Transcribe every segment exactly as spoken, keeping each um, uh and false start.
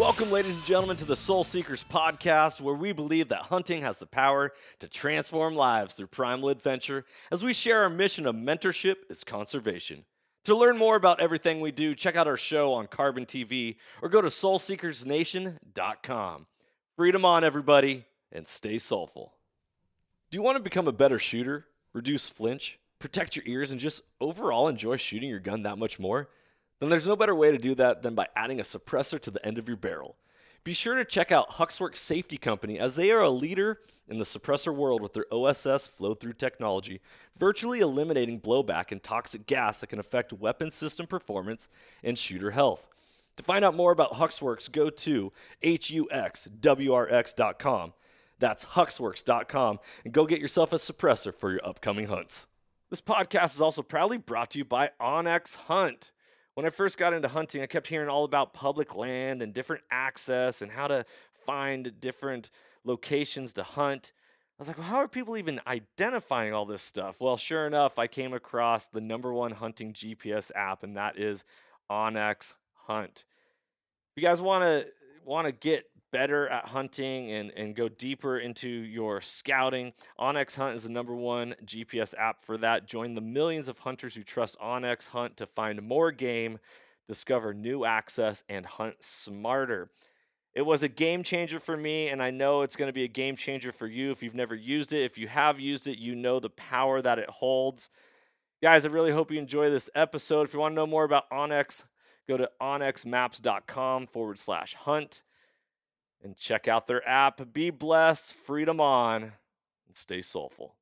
Welcome, ladies and gentlemen, to the Soul Seekers podcast, where we believe that hunting has the power to transform lives through primal adventure as we share our mission of mentorship is conservation. To learn more about everything we do, check out our show on Carbon T V or go to soul seekers nation dot com. Freedom on, everybody, and stay soulful. Do you want to become a better shooter, reduce flinch, protect your ears, and just overall enjoy shooting your gun that much more? Then there's no better way to do that than by adding a suppressor to the end of your barrel. Be sure to check out Huxworks Safety Company, as they are a leader in the suppressor world with their O S S flow-through technology, virtually eliminating blowback and toxic gas that can affect weapon system performance and shooter health. To find out more about Huxworks, go to H U X W R X dot com. That's Huxworks dot com, and go get yourself a suppressor for your upcoming hunts. This podcast is also proudly brought to you by onX Hunt. When I first got into hunting, I kept hearing all about public land and different access and how to find different locations to hunt. I was like, well, how are people even identifying all this stuff? Well, sure enough, I came across the number one hunting G P S app, and that is onX Hunt. If you guys want to want to get better at hunting and, and go deeper into your scouting, onX Hunt is the number one G P S app for that. Join the millions of hunters who trust onX Hunt to find more game, discover new access, and hunt smarter. It was a game changer for me, and I know it's going to be a game changer for you if you've never used it. If you have used it, you know the power that it holds. Guys, I really hope you enjoy this episode. If you want to know more about onX, go to onxmaps.com forward slash hunt. And check out their app. Be blessed, freedom on, and stay soulful.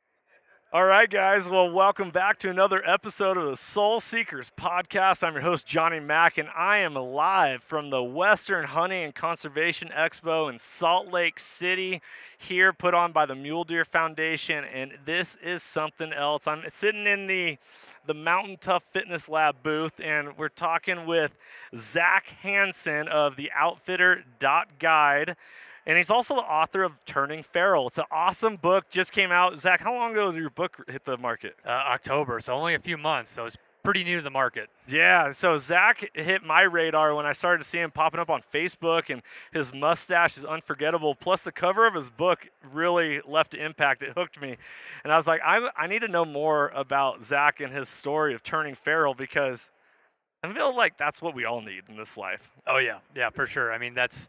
All right, guys. Well, welcome back to another episode of the Soul Seekers podcast. I'm your host, Johnny Mack, and I am live from the Western Hunting and Conservation Expo in Salt Lake City, here put on by the Mule Deer Foundation, and this is something else. I'm sitting in the the Mountain Tough Fitness Lab booth, and we're talking with Zach Hansen of the outfitter dot guide, and he's also the author of Turning Feral. It's an awesome book, just came out. Zach, how long ago did your book hit the market? Uh, October, so only a few months, so it's pretty new to the market. Yeah, so Zach hit my radar when I started to see him popping up on Facebook, and his mustache is unforgettable. Plus, the cover of his book really left an impact. It hooked me. And I was like, I, I need to know more about Zach and his story of turning feral, because I feel like that's what we all need in this life. Oh, yeah. Yeah, for sure. I mean, that's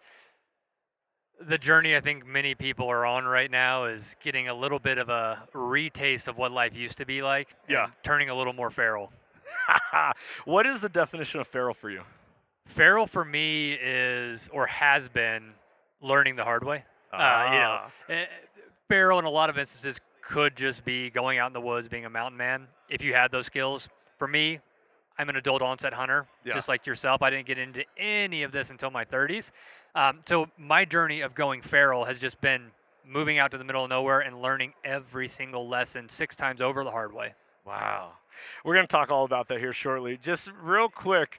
the journey I think many people are on right now, is getting a little bit of a retaste of what life used to be like. Yeah. And turning a little more feral. What is the definition of feral for you? Feral for me is, or has been, learning the hard way. Ah. Uh, you know, eh, feral in a lot of instances could just be going out in the woods, being a mountain man, if you had those skills. For me, I'm an adult onset hunter, Yeah. just like yourself. I didn't get into any of this until my thirties. Um, so my journey of going feral has just been moving out to the middle of nowhere and learning every single lesson six times over the hard way. Wow. We're going to talk all about that here shortly. Just real quick,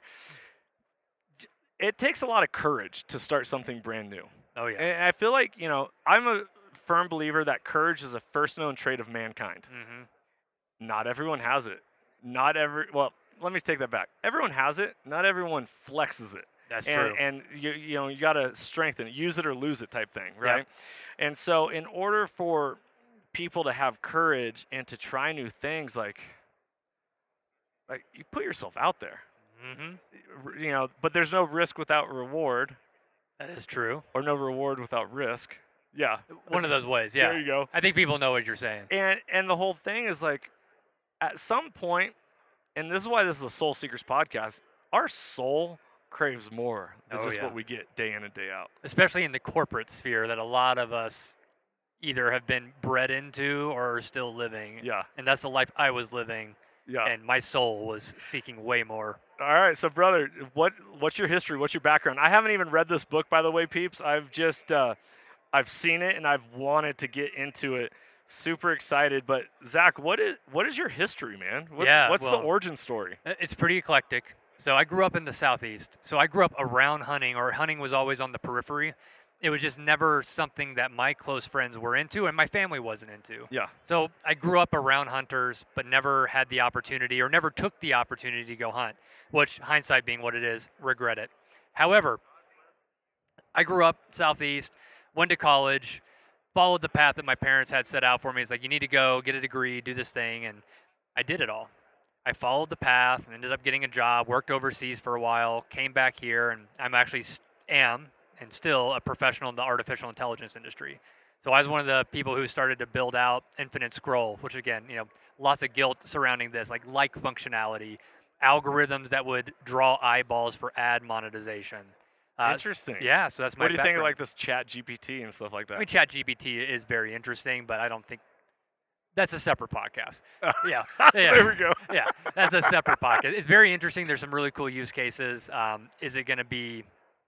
it takes a lot of courage to start something brand new. Oh, yeah. And I feel like, you know, I'm a firm believer that courage is a first known trait of mankind. Mm-hmm. Not everyone has it. Not every, well, let me take that back. Everyone has it. Not everyone flexes it. That's and, true. And, you, you know, you got to strengthen it, use it or lose it type thing, right? Yep. And so in order for people to have courage and to try new things, like, like you put yourself out there, Mm-hmm. you know, but there's no risk without reward, That is true. or no reward without risk. Yeah. One of those ways, yeah. There you go. I think people know what you're saying. And and the whole thing is like, at some point, and this is why this is a Soul Seekers podcast, our soul craves more than Oh, just yeah. what we get day in and day out. Especially in the corporate sphere that a lot of us either have been bred into or are still living. Yeah. And that's the life I was living, Yeah. and my soul was seeking way more. All right, so brother, what what's your history? What's your background? I haven't even read this book, by the way, peeps. I've just uh, I've seen it and I've wanted to get into it. Super excited. But Zach, what is what is your history, man? What's, Yeah, what's well- the origin story? I- It's pretty eclectic. So I grew up in the Southeast. So I grew up around hunting, or hunting was always on the periphery. It was just never something that my close friends were into and my family wasn't into. Yeah. So I grew up around hunters, but never had the opportunity or never took the opportunity to go hunt, which, hindsight being what it is, regret it. However, I grew up southeast, went to college, followed the path that my parents had set out for me. It's like, you need to go get a degree, do this thing, and I did it all. I followed the path and ended up getting a job, worked overseas for a while, came back here, and I'm actually am and still a professional in the artificial intelligence industry. So I was one of the people who started to build out Infinite Scroll, which again, you know, lots of guilt surrounding this, like like functionality, algorithms that would draw eyeballs for ad monetization. Uh, Interesting. Yeah, so that's my What do you think of background. like this Chat G P T and stuff like that? I mean, Chat G P T is very interesting, but I don't think that's a separate podcast. Yeah, yeah. There we go. Yeah, that's a separate podcast. It's very interesting. There's some really cool use cases. Um, is it going to be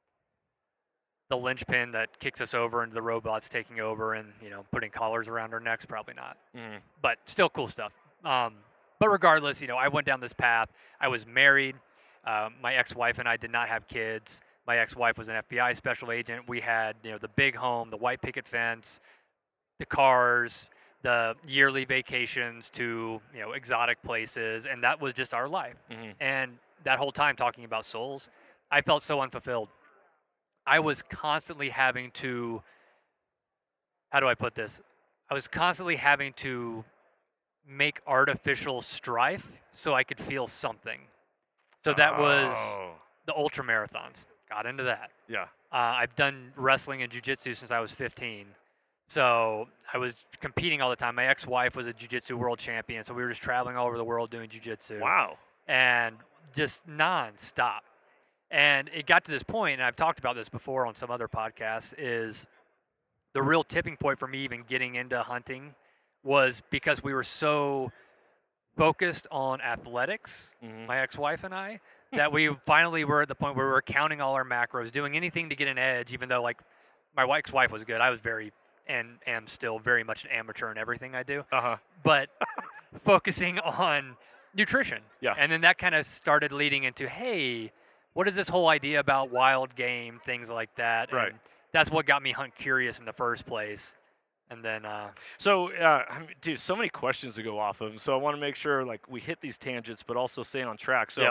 the linchpin that kicks us over into the robots taking over and, you know, putting collars around our necks? Probably not. Mm. But still cool stuff. Um, but regardless, you know, I went down this path. I was married. Uh, my ex-wife and I did not have kids. My ex-wife was an F B I special agent. We had, you know, the big home, the white picket fence, the cars, the yearly vacations to, you know, exotic places, and that was just our life. Mm-hmm. And that whole time talking about souls, I felt so unfulfilled. I was constantly having to, how do I put this? I was constantly having to make artificial strife so I could feel something. So that was Oh. the ultra marathons. Got into that. Yeah. Uh, I've done wrestling and jiu-jitsu since I was fifteen. So I was competing all the time. My ex-wife was a jiu-jitsu world champion, so we were just traveling all over the world doing jiu-jitsu. Wow. And just non-stop. And it got to this point, and I've talked about this before on some other podcasts, is the real tipping point for me even getting into hunting was because we were so focused on athletics, Mm-hmm. my ex-wife and I, that we finally were at the point where we were counting all our macros, doing anything to get an edge, even though, like, my ex-wife was good. I was very, and am still very much an amateur in everything I do. Uh huh. But focusing on nutrition. Yeah. And then that kind of started leading into, hey, what is this whole idea about wild game, things like that? Right. And that's what got me hunt curious in the first place. And then, uh, So, uh, I mean, dude, so many questions to go off of. So I want to make sure like we hit these tangents, but also staying on track. So Yep.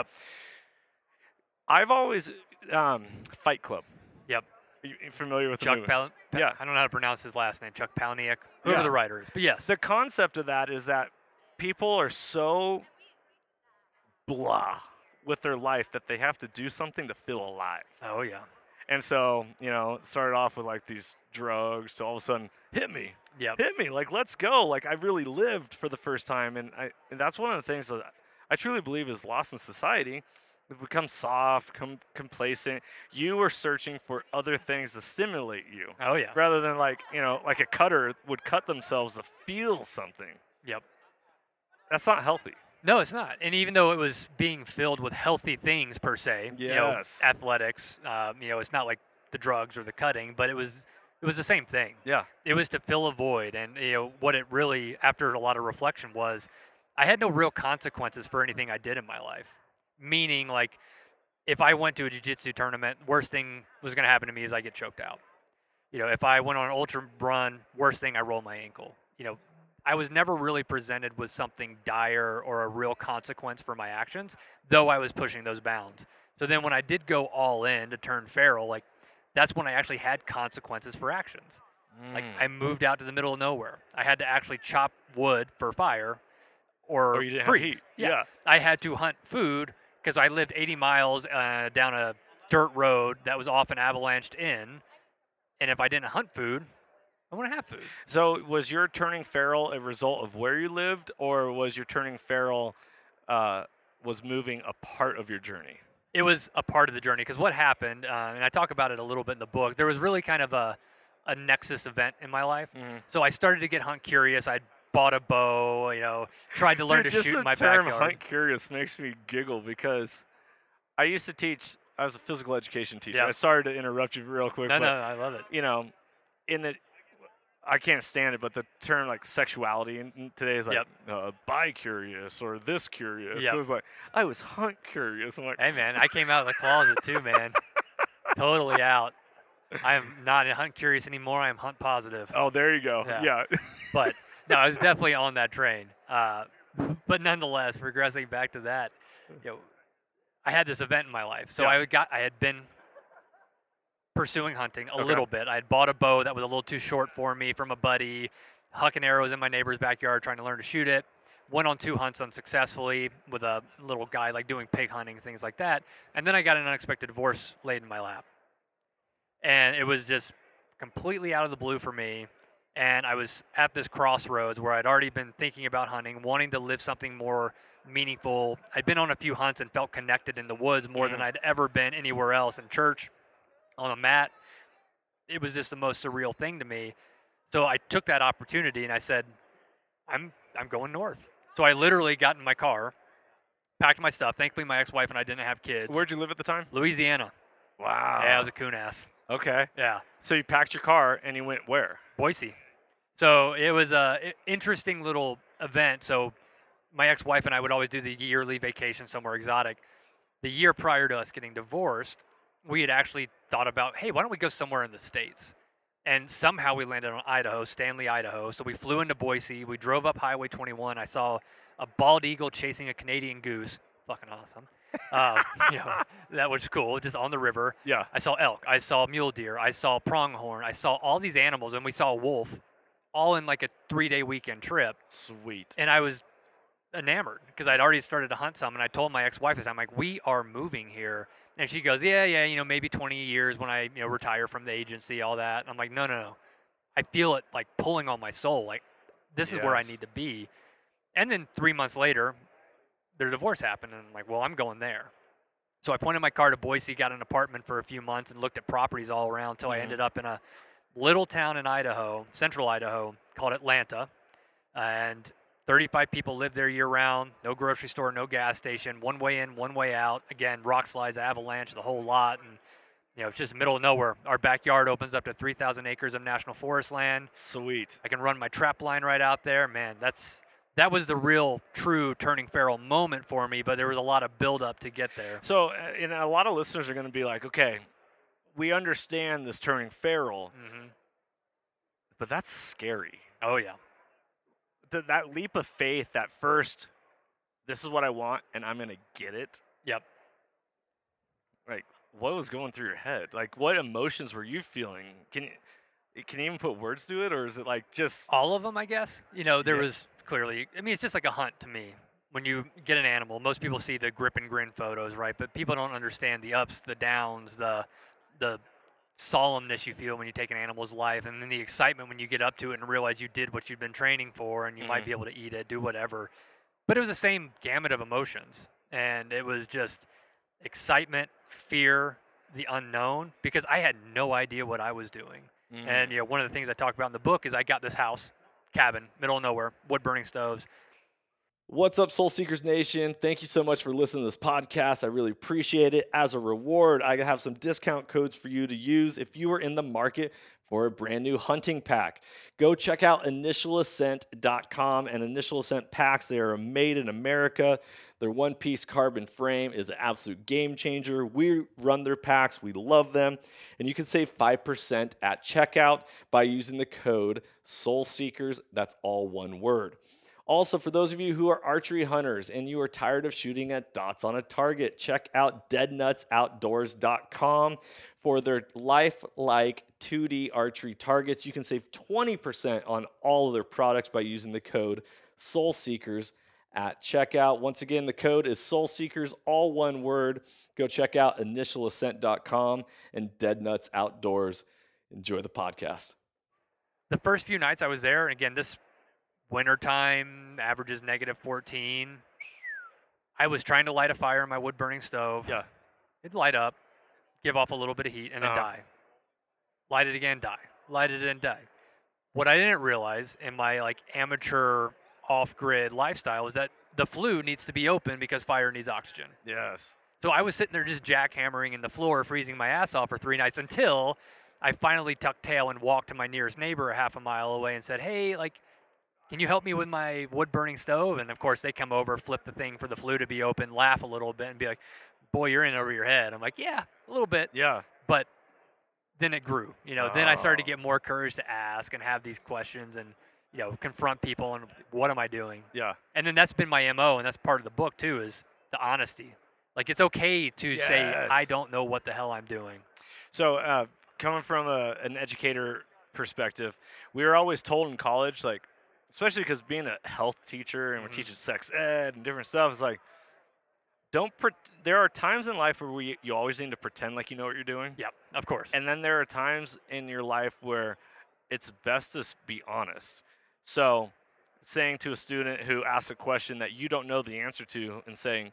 I've always um, Fight Club. Yep. Are you familiar with the Chuck movie? Pal- Pa- Yeah. I don't know how to pronounce his last name. Chuck Palahniuk, whoever Yeah. the writer is. But yes. The concept of that is that people are so blah with their life that they have to do something to feel alive. oh, yeah. And so, you know, it started off with like these drugs to all of a sudden hit me, Yep. hit me, like let's go. Like I really lived for the first time, and I and that's one of the things that I truly believe is lost in society. We've become soft, com- complacent. You were searching for other things to stimulate you, Oh, yeah. rather than like you know, like a cutter would cut themselves to feel something. Yep. That's not healthy. No, it's not. And even though it was being filled with healthy things per se, you know, Yes. athletics, um, you know, it's not like the drugs or the cutting, but it was it was the same thing. Yeah. It was to fill a void, and you know what it really, after a lot of reflection, was I had no real consequences for anything I did in my life. Meaning, like, if I went to a jiu-jitsu tournament, worst thing was going to happen to me is I get choked out. You know, if I went on an ultra run, worst thing I roll my ankle. You know, I was never really presented with something dire or a real consequence for my actions, though I was pushing those bounds. So then when I did go all in to turn feral, like, that's when I actually had consequences for actions. Like, Mm. I moved out to the middle of nowhere. I had to actually chop wood for fire or Or you didn't have freeze. heat. Yeah. Yeah. I had to hunt food because I lived eighty miles uh, down a dirt road that was often avalanched in. And if I didn't hunt food, I wouldn't have food. So was your turning feral a result of where you lived, or was your turning feral uh, was moving a part of your journey? It was a part of the journey because what happened, uh, and I talk about it a little bit in the book, there was really kind of a, a nexus event in my life. Mhm. So I started to get hunt curious. I bought a bow, you know, tried to learn Dude, to just shoot the in my term backyard. hunt curious makes me giggle because I used to teach. I was a physical education teacher. Yeah. I sorry to interrupt you real quick, No, but no, I love it. you know, in the I can't stand it, but the term like sexuality in, in today is like Yep. uh, bi curious or this curious. Yep. So it's like I was hunt curious. I'm like, Hey, man, I came out of the closet too, man. Totally out. I am not hunt curious anymore. I am hunt positive. oh, there you go. Yeah. Yeah. But no, I was definitely on that train. Uh, but nonetheless, regressing back to that, you know, I had this event in my life. So Yeah. I got, I had been pursuing hunting a Okay. little bit. I had bought a bow that was a little too short for me from a buddy, hucking arrows in my neighbor's backyard trying to learn to shoot it. Went on two hunts unsuccessfully with a little guy, like doing pig hunting, things like that. And then I got an unexpected divorce laid in my lap. And it was just completely out of the blue for me. And I was at this crossroads where I'd already been thinking about hunting, wanting to live something more meaningful. I'd been on a few hunts and felt connected in the woods more mm. than I'd ever been anywhere else, in church, on a mat. It was just the most surreal thing to me. So I took that opportunity and I said, I'm I'm going north. So I literally got in my car, packed my stuff. Thankfully, my ex-wife and I didn't have kids. Where'd you live at the time? Louisiana. Wow. Yeah, I was a coon ass. Okay. Yeah. So you packed your car and you went where? Boise. So it was a interesting little event. So my ex-wife and I would always do the yearly vacation somewhere exotic. The year prior to us getting divorced, we had actually thought about, hey, why don't we go somewhere in the States? And somehow we landed on Idaho, Stanley, Idaho. So we flew into Boise. We drove up Highway twenty-one. I saw a bald eagle chasing a Canadian goose. Fucking awesome. uh, you know, that was cool, just on the river. Yeah. I saw elk. I saw mule deer. I saw pronghorn. I saw all these animals, and we saw a wolf, all in like a three-day weekend trip. Sweet. And I was enamored because I'd already started to hunt some, and I told my ex-wife this. I'm like, we are moving here. And she goes, yeah, yeah, you know, maybe twenty years when I, you know, retire from the agency, all that. And I'm like, no, no, no. I feel it like pulling on my soul. Like, this is yes. where I need to be. And then three months later, their divorce happened, and I'm like, well, I'm going there. So I pointed my car to Boise, got an apartment for a few months, and looked at properties all around until mm-hmm. I ended up in a little town in Idaho, central Idaho, called Atlanta. And thirty-five people live there year-round, no grocery store, no gas station, one way in, one way out. Again, rock slides, avalanche, the whole lot. And, you know, it's just middle of nowhere. Our backyard opens up to three thousand acres of national forest land. Sweet. I can run my trap line right out there. Man, that's that was the real, true turning feral moment for me, but there was a lot of build-up to get there. So, uh, and a lot of listeners are going to be like, okay, we understand this turning feral, mm-hmm. but that's scary. Oh, yeah. That leap of faith, that first, this is what I want, and I'm going to get it. Yep. Like, what was going through your head? Like, what emotions were you feeling? Can you, can you even put words to it, or is it like just... All of them, I guess. You know, there yeah. was clearly, I mean, it's just like a hunt to me. When you get an animal, most people see the grip and grin photos, right? But people don't understand the ups, the downs, the the solemnness you feel when you take an animal's life, and then the excitement when you get up to it and realize you did what you've been training for, and you mm-hmm. might be able to eat it, do whatever. But it was the same gamut of emotions, and it was just excitement, fear, the unknown, because I had no idea what I was doing. Mm-hmm. And you know, one of the things I talk about in the book is I got this house, cabin, middle of nowhere, wood burning stoves. What's up, Soul Seekers Nation? Thank you so much for listening to this podcast. I really appreciate it. As a reward, I have some discount codes for you to use if you are in the market for a brand new hunting pack. Go check out initial ascent dot com and Initial Ascent packs. They are made in America. Their one-piece carbon frame is an absolute game changer. We run their packs. We love them. And you can save five percent at checkout by using the code SOULSEEKERS. That's all one word. Also, for those of you who are archery hunters and you are tired of shooting at dots on a target, check out dead nuts outdoors dot com for their lifelike two D archery targets. You can save twenty percent on all of their products by using the code SOULSEEKERS at checkout. Once again, the code is SOULSEEKERS, all one word. Go check out initial ascent dot com and Dead Nuts Outdoors. Enjoy the podcast. The first few nights I was there, and again, this wintertime, averages negative fourteen. I was trying to light a fire in my wood-burning stove. Yeah. It'd light up, give off a little bit of heat, and then uh-huh. die. Light it again, die. Light it and die. What I didn't realize in my like amateur off-grid lifestyle is that the flue needs to be open because fire needs oxygen. Yes. So I was sitting there just jackhammering in the floor, freezing my ass off for three nights until I finally tucked tail and walked to my nearest neighbor a half a mile away and said, hey, like, can you help me with my wood-burning stove? And, of course, they come over, flip the thing for the flue to be open, laugh a little bit, and be like, boy, you're in over your head. I'm like, yeah, a little bit. Yeah. But then it grew. You know, oh. Then I started to get more courage to ask and have these questions and, you know, confront people and what am I doing? Yeah. And then that's been my M O, and that's part of the book, too, is the honesty. Like, it's okay to yes. say, I don't know what the hell I'm doing. So uh, coming from a, an educator perspective, we were always told in college, like, especially because being a health teacher and Mhm. we're teaching sex ed and different stuff, is like, don't. Pre- there are times in life where we you always need to pretend like you know what you're doing, Yep, of course. and then there are times in your life where it's best to s- be honest. So, saying to a student who asks a question that you don't know the answer to, and saying,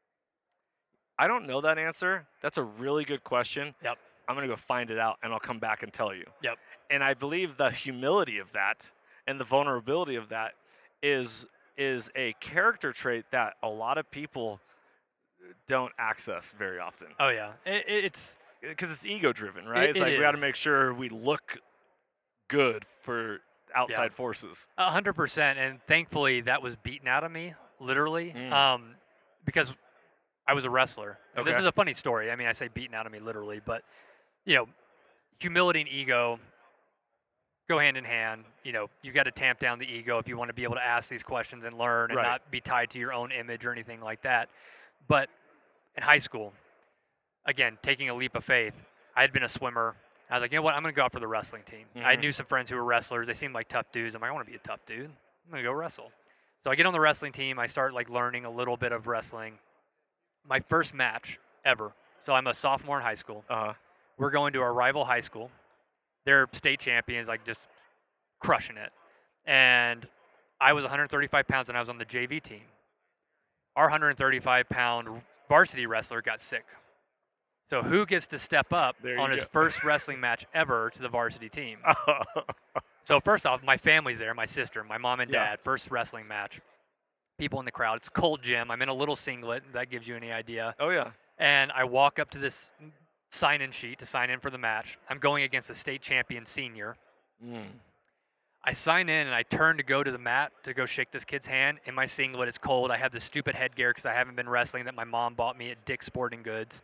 "I don't know that answer. That's a really good question. Yep. I'm gonna go find it out, and I'll come back and tell you." Yep. And I believe the humility of that and the vulnerability of that is is a character trait that a lot of people don't access very often, Oh yeah, it, it- it's because it's ego driven, right? It- it's it like we got to is. make sure we look good for outside forces. a hundred percent. And thankfully, that was beaten out of me, literally, Mm. um, because I was a wrestler. And This Okay. is a funny story. I mean, I say beaten out of me literally, but you know, humility and ego go hand in hand. You know, you got to tamp down the ego if you want to be able to ask these questions and learn and Right. not be tied to your own image or anything like that. But in high school, again, taking a leap of faith, I had been a swimmer. I was like, you know what? I'm going to go out for the wrestling team. I Mhm. knew some friends who were wrestlers. They seemed like tough dudes. I'm like, I want to be a tough dude. I'm going to go wrestle. So I get on the wrestling team. I start like learning a little bit of wrestling. My first match ever. So I'm a sophomore in high school. Uh, We're going to our rival high school. They're state champions, like just crushing it. And I was one hundred thirty-five pounds and I was on the J V team. Our one hundred thirty-five pound varsity wrestler got sick. So who gets to step up There you on his go. first wrestling match ever to the varsity team? So first off, my family's there, my sister, my mom and Yeah. dad, first wrestling match. People in the crowd. It's cold gym. I'm in a little singlet. That gives you any idea. oh yeah. And I walk up to this sign-in sheet to sign in for the match. I'm going against a state champion senior. Mm. I sign in and I turn to go to the mat to go shake this kid's hand. In my singlet, it's cold. I have this stupid headgear because I haven't been wrestling that my mom bought me at Dick's Sporting Goods.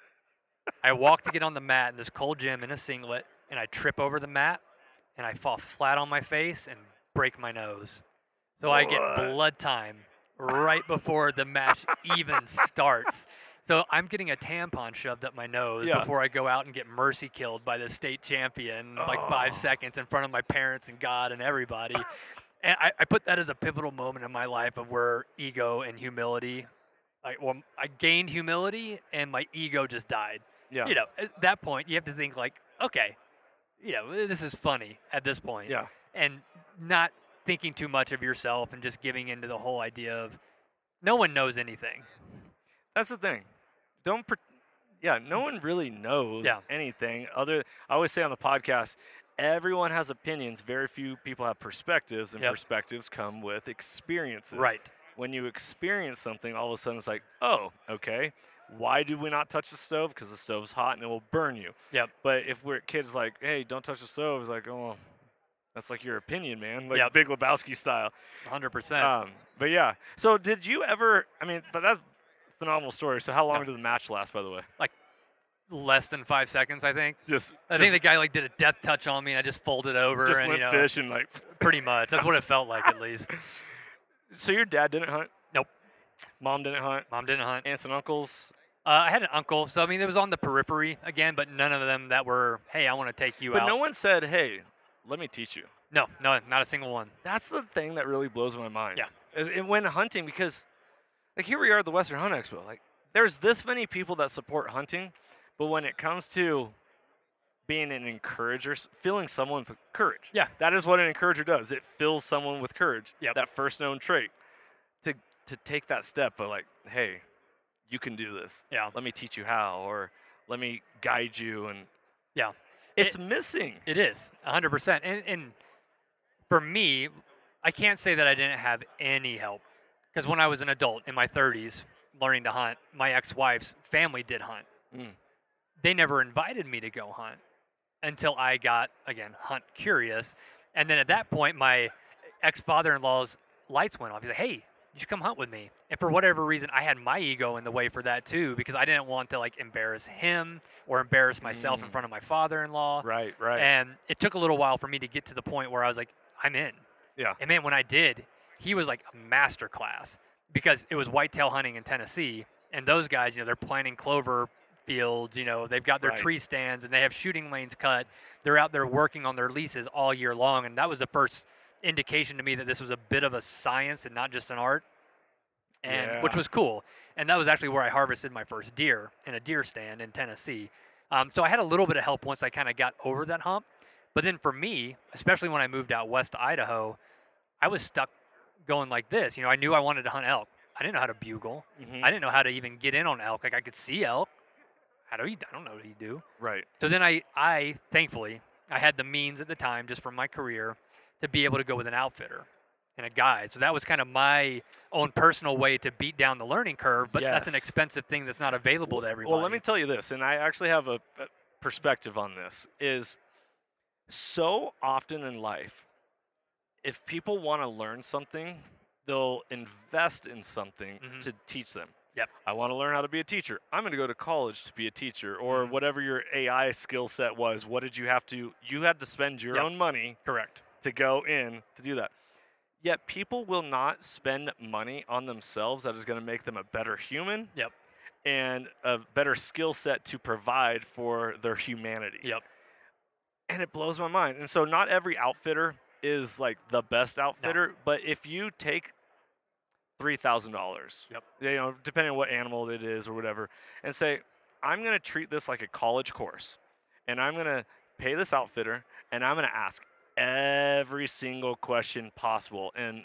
I walk to get on the mat in this cold gym in a singlet, and I trip over the mat, and I fall flat on my face and break my nose. So I get What? blood time right before the match even starts. So I'm getting a tampon shoved up my nose Yeah. before I go out and get mercy killed by the state champion in like five Oh. seconds in front of my parents and God and everybody. And I, I put that as a pivotal moment in my life of where ego and humility, I, well, I gained humility and my ego just died. Yeah. You know, at that point, you have to think like, okay, you know, this is funny at this point. Yeah. And not thinking too much of yourself and just giving into the whole idea of no one knows anything. That's the thing. Don't. Pre- yeah. No one really knows Yeah. anything other. I always say on the podcast, everyone has opinions. Very few people have perspectives, and Yep. perspectives come with experiences. Right. When you experience something, all of a sudden it's like, oh, okay. Why do we not touch the stove? Because the stove's hot and it will burn you. Yep. But if we're kids, like, hey, don't touch the stove, it's like, oh, that's like your opinion, man. Like Yep. Big Lebowski style. one hundred percent. Um, but yeah. So did you ever? I mean, but that's a phenomenal story. So how long Yeah. did the match last, by the way? Less than five seconds, I think. Just. I think the guy like did a death touch on me and I just folded over. just and, limp you know, fish and like. Pretty much. That's what it felt like at least. So your dad didn't hunt? Nope. Mom didn't hunt. Mom didn't hunt. Aunts and uncles. Uh, I had an uncle, so I mean, it was on the periphery again, but none of them that were, hey, I want to take you But out. no one said, hey, let me teach you. no, no, not a single one. That's the thing that really blows my mind. Yeah. Is it when hunting, because like here we are at the Western Hunt Expo. Like there's this many people that support hunting, but when it comes to being an encourager, s- filling someone with courage. Yeah. That is what an encourager does. It fills someone with courage. Yep. That first known trait. To to take that step of like, hey, you can do this. Yeah. Let me teach you how, or let me guide you, and Yeah. it's missing. It is, one hundred percent. And, and for me, I can't say that I didn't have any help. Because when I was an adult in my thirties, learning to hunt, my ex-wife's family did hunt. Mm. They never invited me to go hunt until I got, again, hunt curious. And then at that point, my ex-father-in-law's lights went off. He's like, hey, you should come hunt with me. And for whatever reason, I had my ego in the way for that too, because I didn't want to like embarrass him or embarrass myself in Mm. front of my father-in-law. Right. Right. And it took a little while for me to get to the point where I was like, I'm in. Yeah. And man, when I did, he was like a master class because it was whitetail hunting in Tennessee. And those guys, you know, they're planting clover fields. You know, they've got their Right. tree stands and they have shooting lanes cut. They're out there working on their leases all year long, and that was the first indication to me that this was a bit of a science and not just an art, and which Yeah. was cool. And that was actually where I harvested my first deer in a deer stand in Tennessee. Um, so I had a little bit of help once I kind of got over that hump. But then for me, especially when I moved out west to Idaho, I was stuck going like this. You know, I knew I wanted to hunt elk. I didn't know how to bugle. Mhm. I didn't know how to even get in on elk. Like I could see elk. How do you? I don't know what you do. Right. So then I, I thankfully, I had the means at the time, just from my career, to be able to go with an outfitter and a guide. So that was kind of my own personal way to beat down the learning curve. But that's an Yes. expensive thing that's not available to everybody. Well, let me tell you this, and I actually have a, a perspective on this, is so often in life, if people want to learn something, they'll invest in something Mhm. to teach them. Yep. I want to learn how to be a teacher. I'm going to go to college to be a teacher, or Mhm. whatever your A I skill set was. What did you have to? You had to spend your Yep. own money Correct. to go in to do that. Yet people will not spend money on themselves that is going to make them a better human Yep. and a better skill set to provide for their humanity. Yep. And it blows my mind. And so not every outfitter is like the best outfitter, but if you take three thousand dollars, Yep. you know, depending on what animal it is or whatever, and say, I'm going to treat this like a college course, and I'm going to pay this outfitter, and I'm going to ask every single question possible, and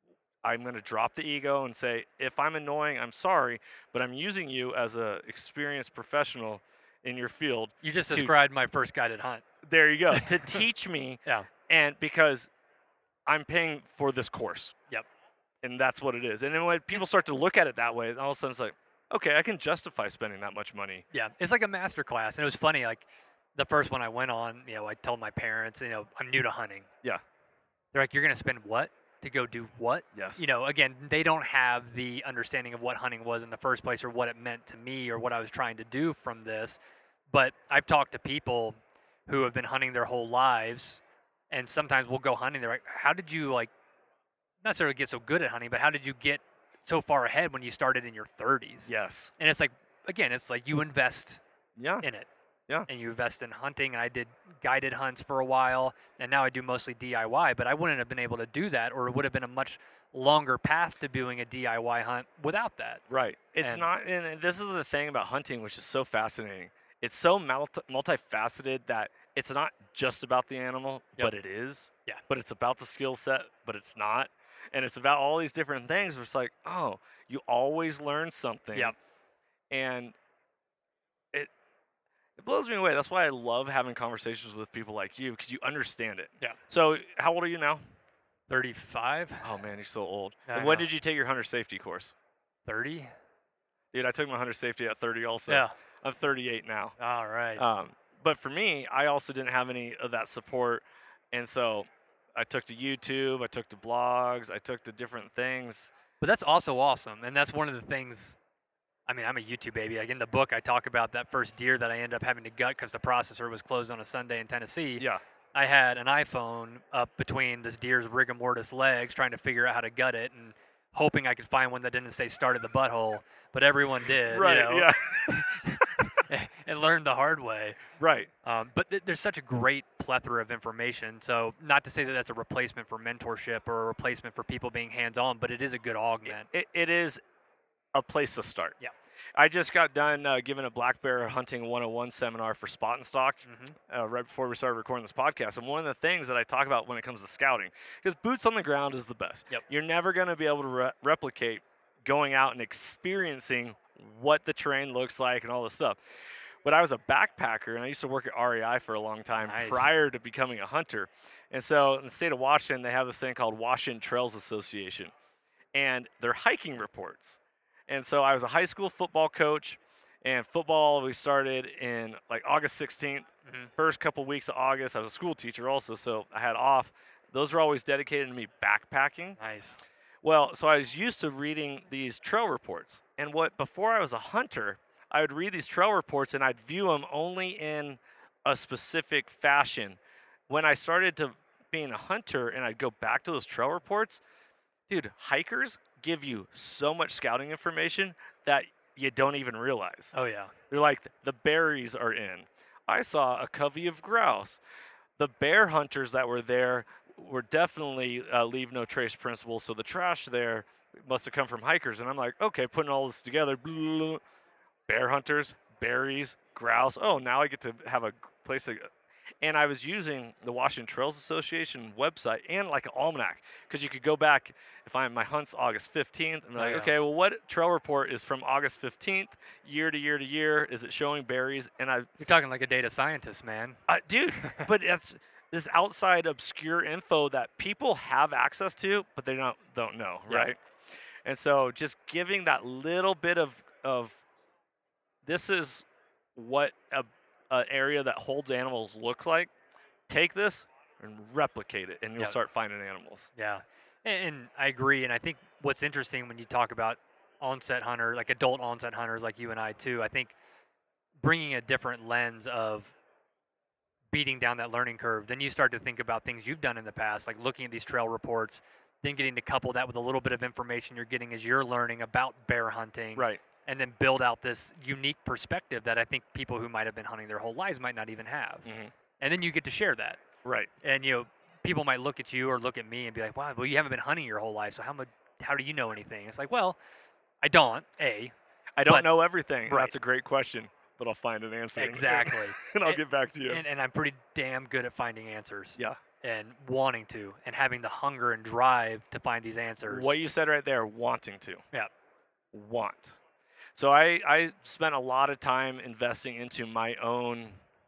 I'm going to drop the ego and say, if I'm annoying, I'm sorry, but I'm using you as a experienced professional in your field. You just to- described my first guided hunt. There you go. To teach me, Yeah. and because I'm paying for this course. Yep. And that's what it is. And then when people start to look at it that way, all of a sudden it's like, okay, I can justify spending that much money. Yeah, it's like a master class, and it was funny. Like the first one I went on, you know, I told my parents, you know, I'm new to hunting. Yeah. They're like, you're gonna spend what to go do what? Yes. You know, again, they don't have the understanding of what hunting was in the first place, or what it meant to me, or what I was trying to do from this. But I've talked to people who have been hunting their whole lives, and sometimes we'll go hunting. They're like, how did you like not necessarily get so good at hunting, but how did you get so far ahead when you started in your thirties? Yes. And it's like, again, it's like you invest Yeah. in it. Yeah. And you invest in hunting. And I did guided hunts for a while, and now I do mostly D I Y. But I wouldn't have been able to do that, or it would have been a much longer path to doing a D I Y hunt without that. Right. It's And- not, and this is the thing about hunting, which is so fascinating. It's so multi- multifaceted that it's not just about the animal, Yep. but it is. Yeah. But it's about the skill set, but it's not. And it's about all these different things where it's like, oh, you always learn something. Yep. And it it blows me away. That's why I love having conversations with people like you, because you understand it. Yeah. So how old are you now? thirty-five, Oh man, you're so old. I And when know. did you take your hunter safety course? thirty. Dude, I took my hunter safety at thirty also. Yeah. I'm thirty-eight now. All right. Um, but for me, I also didn't have any of that support, and so I took to YouTube, I took to blogs, I took to different things. But that's also awesome, and that's one of the things. I mean, I'm a YouTube baby. Like in the book, I talk about that first deer that I ended up having to gut because the processor was closed on a Sunday in Tennessee. Yeah, I had an iPhone up between this deer's rigor mortis legs, trying to figure out how to gut it, and hoping I could find one that didn't say "start at the butthole," but everyone did. right. You know, Yeah, and learned the hard way. right. Um, but th- there's such a great plethora of information. So not to say that that's a replacement for mentorship or a replacement for people being hands-on, but it is a good augment. It, it is a place to start. Yeah. I just got done uh, giving a black bear hunting one oh one seminar for Spot and Stock Mhm. uh, right before we started recording this podcast. And one of the things that I talk about when it comes to scouting, because boots on the ground is the best. Yep. You're never going to be able to re- replicate going out and experiencing what the terrain looks like and all this stuff. But I was a backpacker, and I used to work at R E I for a long time Nice. prior to becoming a hunter. And so in the state of Washington, they have this thing called Washington Trails Association, and they're hiking reports. And so I was a high school football coach, and football we started in like August sixteenth. Mhm. First couple weeks of August, I was a school teacher also, so I had off. Those were always dedicated to me backpacking. Nice. Well, so I was used to reading these trail reports. And what before I was a hunter, I would read these trail reports and I'd view them only in a specific fashion. When I started to being a hunter and I'd go back to those trail reports, dude, hikers give you so much scouting information that you don't even realize. Oh yeah. They're like, the berries are in. I saw a covey of grouse. The bear hunters that were there were definitely uh, leave no trace principles, so the trash there must have come from hikers. And I'm like, okay, putting all this together, blah, blah, blah. Bear hunters, berries, grouse. Oh, now I get to have a place to. And I was using the Washington Trails Association website and like an almanac, because you could go back. If I'm my hunt's August fifteenth, I'm Oh, like, yeah. okay, well, what trail report is from August fifteenth, year to year to year? Is it showing berries? And I, You're talking like a data scientist, man. I dude, but it's this outside obscure info that people have access to, but they don't don't know, Yeah. right? And so just giving that little bit of of this is what a, a area that holds animals looks like. Take this and replicate it, and you'll Yep. start finding animals. Yeah, and, and I agree. And I think what's interesting when you talk about onset hunter, like adult onset hunters, like you and I too, I think bringing a different lens of beating down that learning curve, then you start to think about things you've done in the past, like looking at these trail reports, then getting to couple that with a little bit of information you're getting as you're learning about bear hunting, Right. and then build out this unique perspective that I think people who might have been hunting their whole lives might not even have. Mm-hmm. And then you get to share that. Right. And you know, people might look at you or look at me and be like, "Wow, well, you haven't been hunting your whole life, so how much? How do you know anything?" It's like, well, I don't. A I don't But- know everything. right. That's a great question, but I'll find an answer. exactly, and I'll And- get back to you. and, and I'm pretty damn good at finding answers. yeah. And wanting to, and having the hunger and drive to find these answers. What you said right there, wanting to. Yeah. Want. So I, I spent a lot of time investing into my own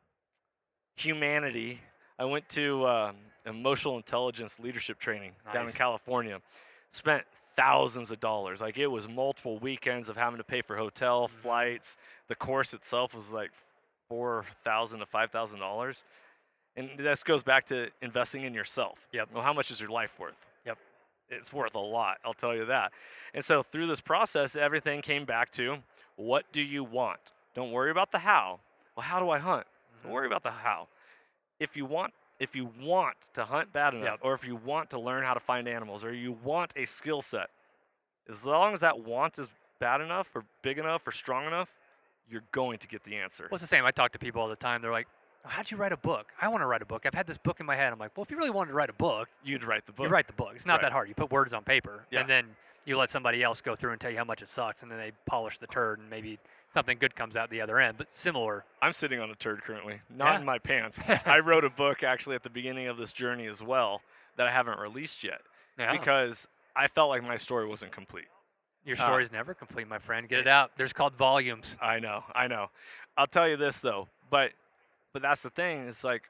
humanity. I went to um, emotional intelligence leadership training down in Nice. California. Spent thousands of dollars. Like, it was multiple weekends of having to pay for hotel, Mhm. flights. The course itself was like four thousand to five thousand dollars. And this goes back to investing in yourself. Yep. Well, how much is your life worth? Yep. It's worth a lot, I'll tell you that. And so through this process, everything came back to, what do you want? Don't worry about the how. Well, how do I hunt? Mhm. Don't worry about the how. If you want, if you want to hunt bad enough, Yep. or if you want to learn how to find animals, or you want a skill set, as long as that want is bad enough, or big enough, or strong enough, you're going to get the answer. Well, it's the same. I talk to people all the time. They're like, "How'd you write a book? I want to write a book. I've had this book in my head." I'm like, "Well, if you really wanted to write a book, You'd write the book. you write the book. It's not Right. that hard. You put words on paper, Yeah. and then you let somebody else go through and tell you how much it sucks, and then they polish the turd, and maybe something good comes out the other end." But similar. I'm sitting on a turd currently, not Yeah. in my pants. I wrote a book actually at the beginning of this journey as well that I haven't released yet Yeah. because I felt like my story wasn't complete. Your uh, story's never complete, my friend. Get it- it out. There's called volumes. I know, I know. I'll tell you this though, but but that's the thing. It's like,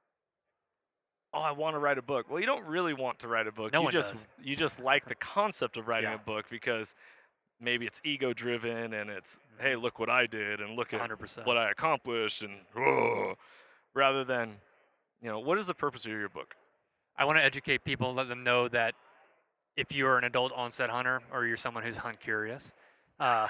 oh, I want to write a book. Well, you don't really want to write a book. No you one just does. you just like the concept of writing Yeah. a book because maybe it's ego driven and it's, hey, look what I did and look at one hundred percent. what I accomplished, and oh, rather than, you know, what is the purpose of your book? I want to educate people and let them know that if you're an adult onset hunter or you're someone who's hunt curious, uh,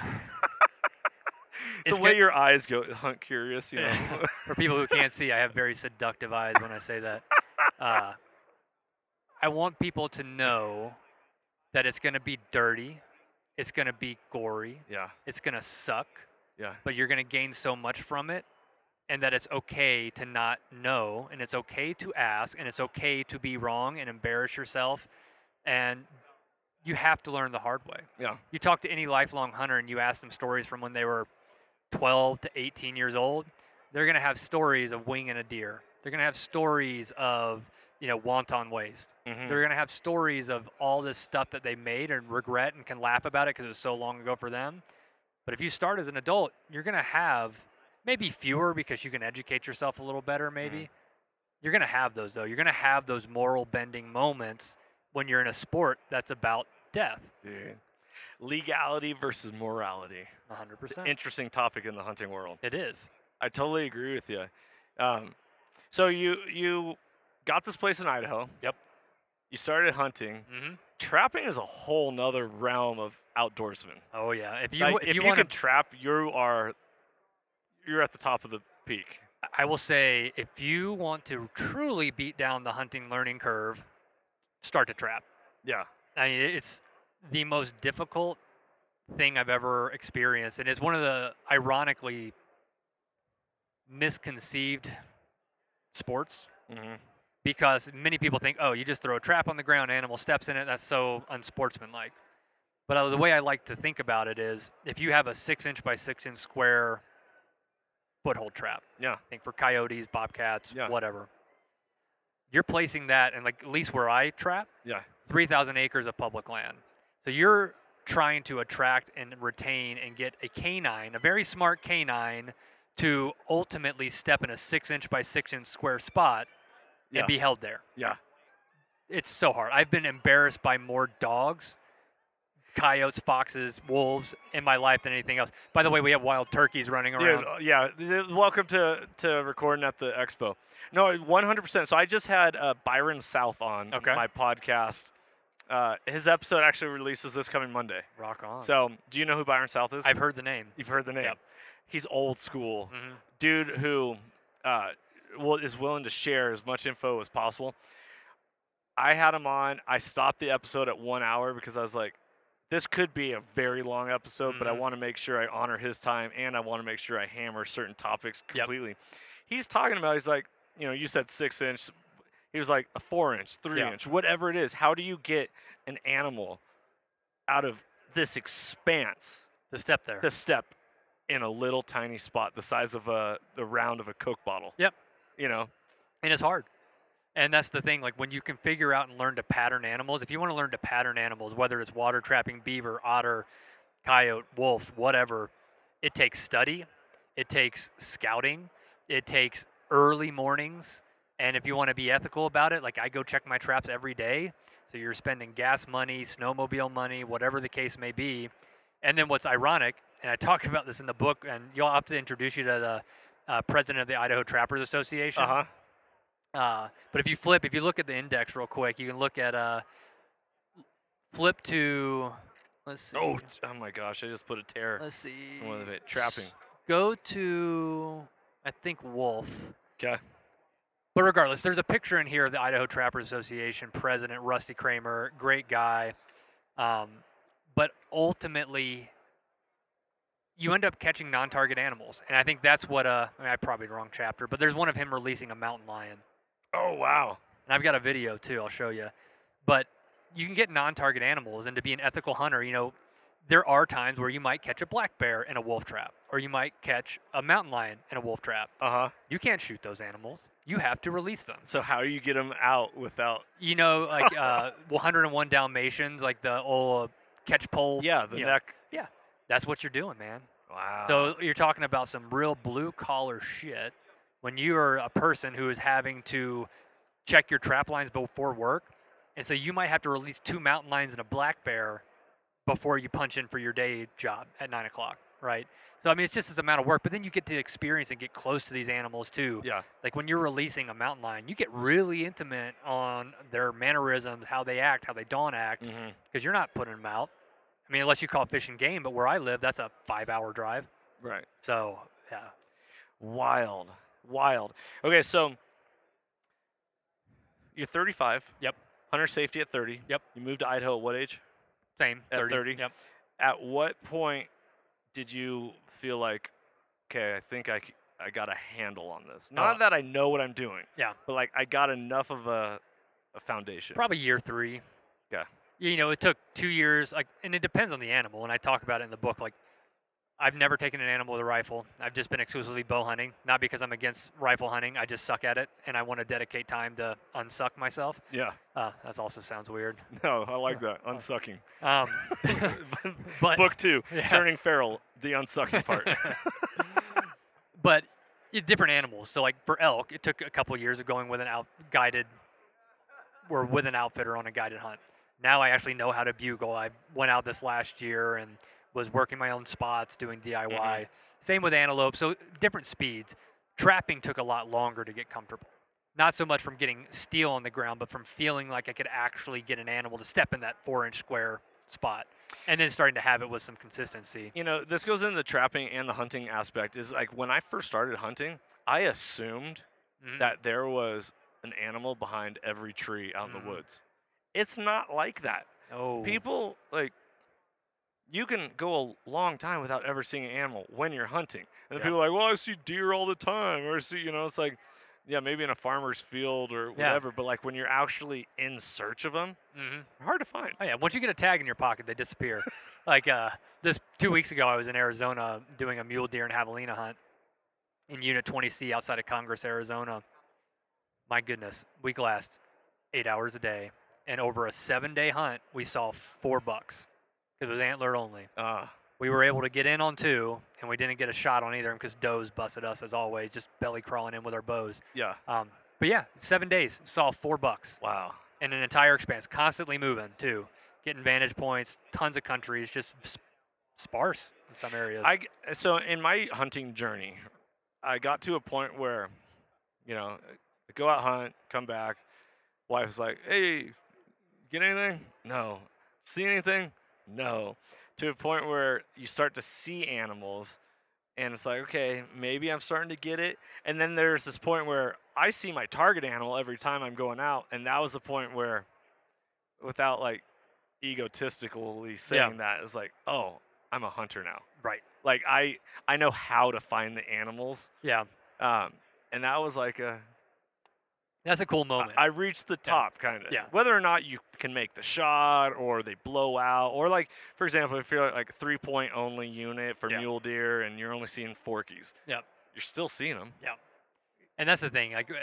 The it's way good- your eyes go, hunt curious, you know. for people who can't see, I have very seductive eyes when I say that. Uh, I want people to know that it's going to be dirty, it's going to be gory, yeah, it's going to suck, yeah, but you're going to gain so much from it, and that it's okay to not know, and it's okay to ask, and it's okay to be wrong and embarrass yourself, and you have to learn the hard way. yeah, You talk to any lifelong hunter and you ask them stories from when they were twelve to eighteen years old, they're going to have stories of winging a deer. They're going to have stories of, you know, wonton waste. mhm, They're going to have stories of all this stuff that they made and regret and can laugh about it because it was so long ago for them. But if you start as an adult, you're going to have maybe fewer because you can educate yourself a little better, maybe. Mhm. You're going to have those, though. You're going to have those moral bending moments when you're in a sport that's about death. dude. Legality versus morality. one hundred It's an percent. interesting topic in the hunting world. It is. I totally agree with you. Um, so you you got this place in Idaho. Yep. You started hunting. Mm-hmm. Trapping is a whole nother realm of outdoorsman. Oh yeah. If you Like, if, if you, you, want can to, trap, you are you're at the top of the peak. I will say, if you want to truly beat down the hunting learning curve, start to trap. Yeah. I mean, it's the most difficult thing I've ever experienced, and it's one of the ironically misconceived sports Mm-hmm. because many people think, oh, you just throw a trap on the ground, animal steps in it. That's so unsportsmanlike. But uh, the way I like to think about it is, if you have a six inch by six inch square foothold trap, Yeah. I think for coyotes, bobcats, Yeah. whatever, you're placing that, and like at least where I trap, Yeah. three thousand acres of public land. So you're trying to attract and retain and get a canine, a very smart canine, to ultimately step in a six inch by six inch square spot Yeah. and be held there. Yeah. It's so hard. I've been embarrassed by more dogs, coyotes, foxes, wolves in my life than anything else. By the way, we have wild turkeys running Dude, around. uh, yeah. th- Welcome to, to recording at the expo. No, one hundred percent. So I just had uh, Byron South on Okay. my podcast. Uh, his episode actually releases this coming Monday. Rock on. So do you know who Byron South is? I've heard the name. You've heard the name. Yep. He's old school. Mhm. Dude who uh, will, is willing to share as much info as possible. I had him on. I stopped the episode at one hour because I was like, this could be a very long episode, but I Mhm. want to make sure I honor his time and I want to make sure I hammer certain topics Yep. completely. He's talking about, he's like, you know, you said six inch. He was like a four inch, three Yeah. inch, whatever it is. How do you get an animal out of this expanse The step there. to step in a little tiny spot the size of a the round of a Coke bottle? Yep. You know? And it's hard. And that's the thing, like when you can figure out and learn to pattern animals, if you want to learn to pattern animals, whether it's water trapping, beaver, otter, coyote, wolf, whatever, it takes study, it takes scouting, it takes early mornings. And if you want to be ethical about it, like I go check my traps every day. So you're spending gas money, snowmobile money, whatever the case may be. And then what's ironic, and I talk about this in the book, and you'll have to introduce you to the uh, president of the Idaho Trappers Association. Uh-huh. Uh, but if you flip, if you look at the index real quick, you can look at uh, flip to, let's see. Oh, t- oh my gosh, I just put a tear let's see. in one of it. Trapping. Go to, I think, wolf. Okay. But regardless, there's a picture in here of the Idaho Trappers Association president, Rusty Kramer, great guy. Um, but ultimately, you end up catching non-target animals. And I think that's what, uh, I mean, I probably the wrong chapter, but there's one of him releasing a mountain lion. Oh, wow. And I've got a video too, I'll show you. But you can get non-target animals, and to be an ethical hunter, you know, there are times where you might catch a black bear in a wolf trap, or you might catch a mountain lion in a wolf trap. Uh-huh. You can't shoot those animals. You have to release them. So how do you get them out without... You know, like uh, one hundred one Dalmatians, like the old uh, catch pole. Yeah, the you know, neck. Yeah, that's what you're doing, man. Wow. So you're talking about some real blue-collar shit when you are a person who is having to check your trap lines before work. And so you might have to release two mountain lions and a black bear before you punch in for your day job at nine o'clock, right? So, I mean, it's just this amount of work. But then you get to experience and get close to these animals, too. Yeah. Like when you're releasing a mountain lion, you get really intimate on their mannerisms, how they act, how they don't act, because Mm-hmm. you're not putting them out. I mean, unless you call fishing game, but where I live, that's a five-hour drive. Right. So, yeah. Wild. Wild. Okay, so you're thirty-five. Yep. Hunter safety at thirty. Yep. You moved to Idaho at what age? Same. At thirty. thirty? Yep. At what point did you feel like, okay, I think I, c- I got a handle on this? Not Uh, that I know what I'm doing, Yeah. but like I got enough of a, a foundation. Probably year three. Yeah. You know, it took two years, like, and it depends on the animal. And I talk about it in the book. Like, I've never taken an animal with a rifle. I've just been exclusively bow hunting. Not because I'm against rifle hunting. I just suck at it, and I want to dedicate time to unsuck myself. Yeah. Uh, that also sounds weird. No, I like that. Unsucking. Um, but Book two, Yeah. Turning Feral, the unsucking part. but it, different animals. So, like for elk, it took a couple years of going with an out guided, or with an outfitter on a guided hunt. Now I actually know how to bugle. I went out this last year and was working my own spots, doing D I Y. Mhm. Same with antelope. So different speeds. Trapping took a lot longer to get comfortable. Not so much from getting steel on the ground, but from feeling like I could actually get an animal to step in that four-inch square spot, and then starting to have it with some consistency. You know, this goes into the trapping and the hunting aspect. Is like when I first started hunting, I assumed Mhm. that there was an animal behind every tree out in Mhm. the woods. It's not like that. Oh, People like you can go a long time without ever seeing an animal when you're hunting. And Yeah. people are like, well, I see deer all the time, or I see, you know, it's like, yeah, maybe in a farmer's field or Yeah. whatever, but like when you're actually in search of them, Mm-hmm. hard to find. Oh yeah, once you get a tag in your pocket, they disappear. like uh, this two weeks ago, I was in Arizona doing a mule deer and javelina hunt in Unit twenty C outside of Congress, Arizona. My goodness, we glassed eight hours a day, and over a seven-day hunt, we saw four bucks. It was antler only. Uh, We were able to get in on two, and we didn't get a shot on either of them because does busted us as always, just belly crawling in with our bows. yeah. Um, but yeah, seven days, saw four bucks Wow. in an entire expanse, constantly moving too, getting vantage points, tons of countries, just sp- sparse in some areas. I g- so in my hunting journey, I got to a point where, you know, I go out hunt, come back. Wife was like, "Hey, get anything? No. See anything? No." To a point where you start to see animals, and it's like, okay, maybe I'm starting to get it. And then there's this point where I see my target animal every time I'm going out, and that was the point where, without like egotistically saying that, it's like, oh, I'm a hunter now. right. Like I I know how to find the animals. Yeah, Um, and that was like a that's a cool I, moment. I reached the top kind of. Yeah. Whether or not you can make the shot or they blow out or like for example, if you're like a three point only unit for Yeah. mule deer and you're only seeing forkies. Yep. You're still seeing them. And that's the thing. Like, uh,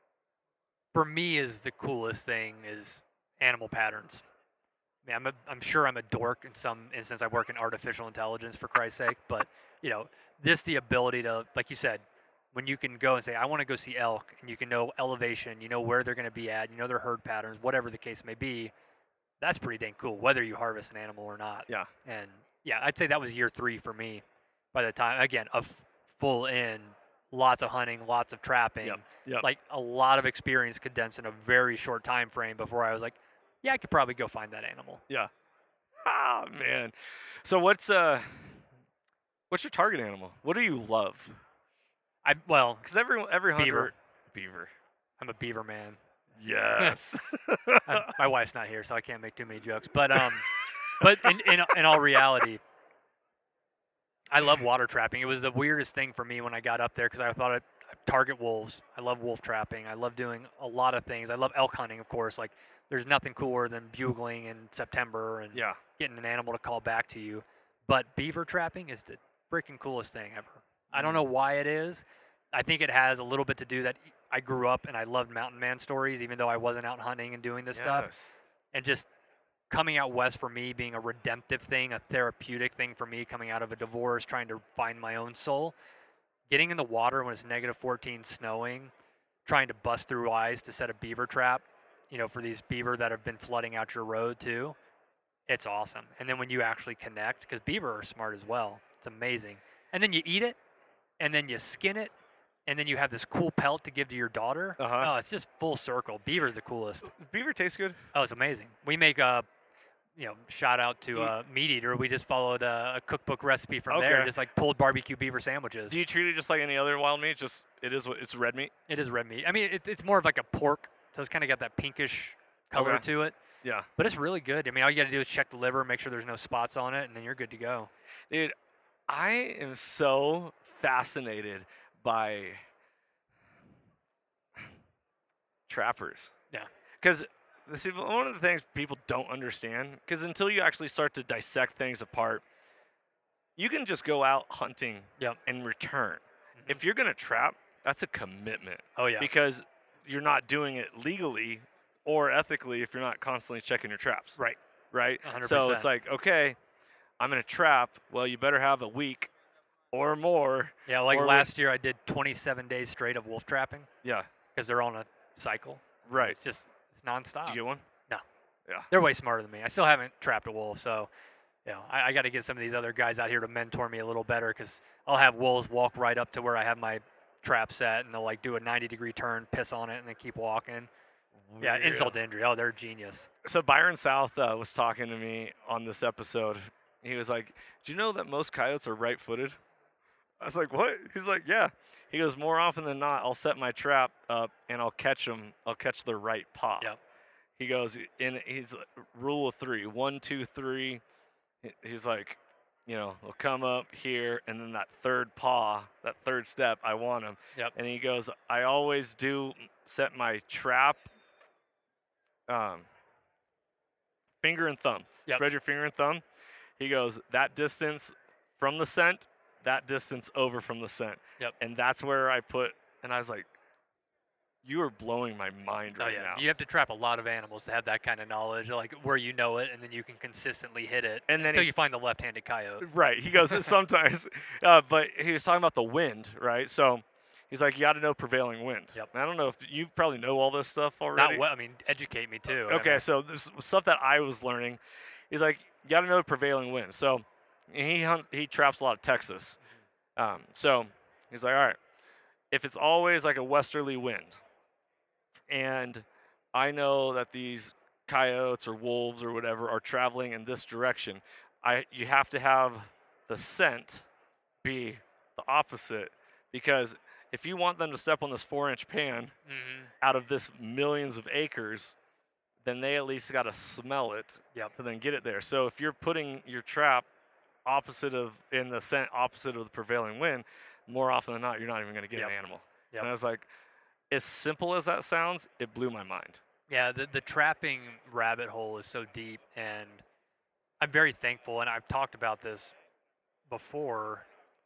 for me, is the coolest thing is animal patterns. I mean, I'm a, I'm sure I'm a dork in some instance. I work in artificial intelligence, for Christ's sake. But you know, this the ability to, like you said, when you can go and say, I want to go see elk, and you can know elevation, you know where they're going to be at, you know their herd patterns, whatever the case may be. That's pretty dang cool, whether you harvest an animal or not. Yeah. And yeah, I'd say that was year three for me. By the time, again, of full in, lots of hunting, lots of trapping, Yep. Yep. like a lot of experience condensed in a very short time frame before I was like, yeah, I could probably go find that animal. yeah. Ah man. So what's uh what's your target animal? What do you love? I well, Because every every hunter Beaver. beaver. I'm a beaver man. Yes. Uh, my wife's not here, so I can't make too many jokes. But um, but in, in in all reality, I love water trapping. It was the weirdest thing for me when I got up there because I thought I'd target wolves. I love wolf trapping. I love doing a lot of things. I love elk hunting, of course. Like there's nothing cooler than bugling in September and yeah. getting an animal to call back to you. But beaver trapping is the freaking coolest thing ever. I don't know why it is. I think it has a little bit to do that I grew up and I loved mountain man stories, even though I wasn't out hunting and doing this stuff. Yes. And just coming out west for me being a redemptive thing, a therapeutic thing for me, coming out of a divorce, trying to find my own soul. Getting in the water when it's negative fourteen snowing, trying to bust through ice to set a beaver trap, you know, for these beaver that have been flooding out your road too. It's awesome. And then when you actually connect, because beaver are smart as well, it's amazing. And then you eat it, and then you skin it, and then you have this cool pelt to give to your daughter. Uh-huh. Oh, it's just full circle. Beaver's the coolest. Beaver tastes good. Oh, it's amazing. We make a, you know, shout out to Do you- uh, Meat Eater. We just followed a, a cookbook recipe from there, Okay. just like pulled barbecue beaver sandwiches. Do you treat it just like any other wild meat? Just it is what it's red meat. It is red meat. I mean, it, it's more of like a pork, so it's kind of got that pinkish color Okay. to it. Yeah. But it's really good. I mean, all you got to do is check the liver, make sure there's no spots on it, and then you're good to go. Dude, I am so fascinated by trappers. Yeah. Because see, one of the things people don't understand, because until you actually start to dissect things apart, you can just go out hunting Yep. and return. Mhm. If you're going to trap, that's a commitment Oh, yeah. because you're not doing it legally or ethically if you're not constantly checking your traps. Right. Right? one hundred So percent. it's like, okay, I'm going to trap. Well, you better have a week or more. Yeah, like or with- last year I did twenty-seven days straight of wolf trapping Yeah, because they're on a cycle. right. It's just it's nonstop. Did you get one? They're way smarter than me. I still haven't trapped a wolf, so you know I, I got to get some of these other guys out here to mentor me a little better because I'll have wolves walk right up to where I have my trap set, and they'll like do a ninety degree turn, piss on it, and then keep walking. Yeah, Real. insult to injury. Oh, they're genius. So Byron South uh, was talking to me on this episode. He was like, "Do you know that most coyotes are right-footed?" I was like, "What?" He's like, "Yeah." He goes, "More often than not, I'll set my trap up and I'll catch them. I'll catch the right paw." Yep. He goes, in he's rule of three, one, two, three. he- he's like, you know, he'll come up here, and then that third paw, that third step, I want him. Yep. And he goes, I always do set my trap, um, finger and thumb. Yep. Spread your finger and thumb. He goes, that distance from the scent, that distance over from the scent. Yep. And that's where I put, and I was like, you are blowing my mind Oh right yeah, now. you have to trap a lot of animals to have that kind of knowledge, like where you know it, and then you can consistently hit it And then until he's- you find the left-handed coyote. Right. He goes, sometimes. Uh, but he was talking about the wind, right? So he's like, you got to know prevailing wind. Yep. And I don't know if you probably know all this stuff already. Not well. I mean, educate me too. I Okay, mean, so this was stuff that I was learning. He's like, you got to know prevailing wind. So he hunt, he traps a lot of Texas. Um, so he's like, all right, if it's always like a westerly wind, and I know that these coyotes or wolves or whatever are traveling in this direction, I you have to have the scent be the opposite, because if you want them to step on this four-inch pan mhm. out of this millions of acres, then they at least got to smell it Yep. to then get it there. So if you're putting your trap opposite of in the scent opposite of the prevailing wind, more often than not, you're not even going to get Yep. an animal. Yep. And I was like, as simple as that sounds, it blew my mind. Yeah, the the trapping rabbit hole is so deep, and I'm very thankful, and I've talked about this before,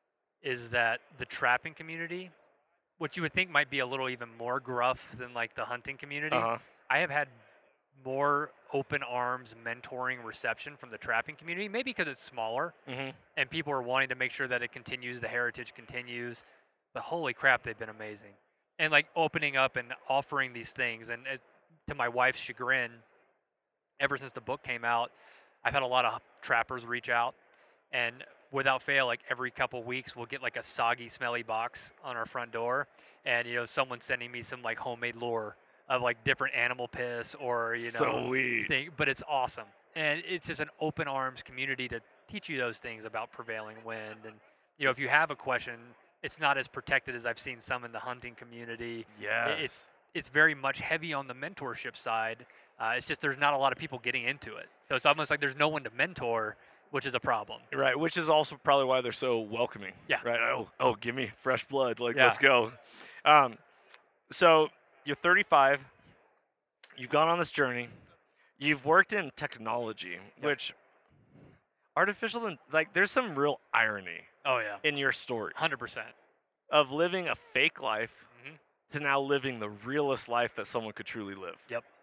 is that the trapping community, what you would think might be a little even more gruff than like the hunting community, Uh-huh. I have had more open arms mentoring reception from the trapping community, maybe because it's smaller Mm-hmm. and people are wanting to make sure that it continues, the heritage continues. But holy crap, they've been amazing. And like opening up and offering these things, and it, to my wife's chagrin, ever since the book came out, I've had a lot of trappers reach out, and without fail, like every couple weeks, we'll get like a soggy, smelly box on our front door, and you know, someone's sending me some like homemade lure of like different animal piss or you know, Sweet. thing, but it's awesome, and it's just an open arms community to teach you those things about prevailing wind, and you know, if you have a question, it's not as protected as I've seen some in the hunting community. Yes. I- It's it's very much heavy on the mentorship side. Uh, it's just there's not a lot of people getting into it, so it's almost like there's no one to mentor, which is a problem. Right, which is also probably why they're so welcoming. Yeah. Right. Oh, oh, give me fresh blood. Like, Yeah. let's go. Um, so you're thirty-five. You've gone on this journey. You've worked in technology, which artificial, in- like, there's some real irony Oh yeah, in your story hundred percent. of living a fake life Mhm. to now living the realest life that someone could truly live.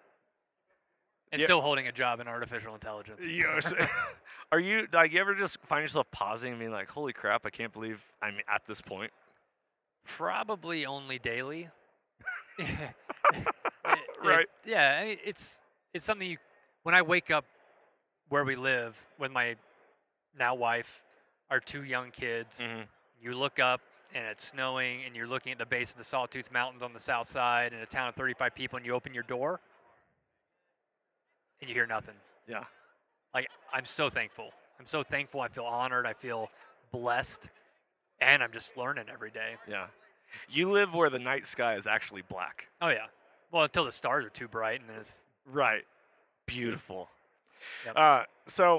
And Yeah. still holding a job in artificial intelligence. Yes. Are you like you ever just find yourself pausing and being like, "Holy crap! I can't believe I'm at this point." Probably only daily. It- Right. it- yeah, I mean, it's it's something you. When I wake up where we live with my now wife, our two young kids, Mm-hmm. you look up and it's snowing, and you're looking at the base of the Sawtooth Mountains on the south side in a town of thirty-five people, and you open your door and you hear nothing. Yeah. Like, I'm so thankful. I'm so thankful. I feel honored. I feel blessed, and I'm just learning every day. Yeah. You live where the night sky is actually black. Oh yeah. Well, until the stars are too bright, and then it's Right. Beautiful. Yep. Uh, so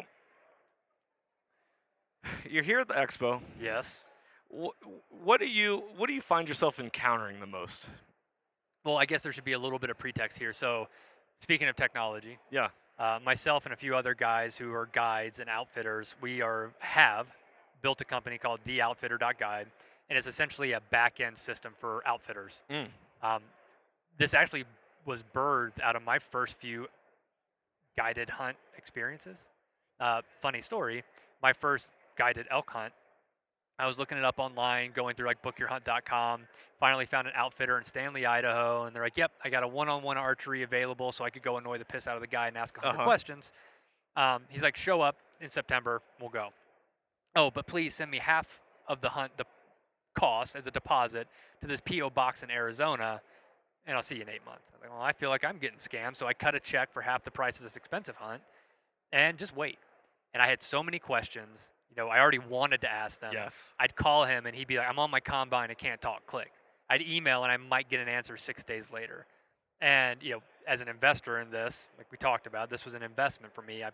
you're here at the expo. yes. What, what do you what do you find yourself encountering the most? Well, I guess there should be a little bit of pretext here. So, speaking of technology, Yeah. uh, myself and a few other guys who are guides and outfitters, we are have built a company called the outfitter dot guide, and it's essentially a back-end system for outfitters. Mm. Um, this actually was birthed out of my first few guided hunt experiences. Uh, funny story, my first guided elk hunt, I was looking it up online, going through like book your hunt dot com, finally found an outfitter in Stanley, Idaho, and they're like, yep, I got a one-on-one archery available, so I could go annoy the piss out of the guy and ask one hundred Uh-huh. questions. Um, he's like, show up in September, we'll go. Oh, but please send me half of the hunt, the cost as a deposit to this P O box in Arizona, and I'll see you in eight months. I'm like, well, I feel like I'm getting scammed, so I cut a check for half the price of this expensive hunt, and just wait. And I had so many questions. You know, I already wanted to ask them. Yes. I'd call him, and he'd be like, I'm on my combine, I can't talk, click. I'd email, and I might get an answer six days later. And, you know, as an investor in this, like we talked about, this was an investment for me. I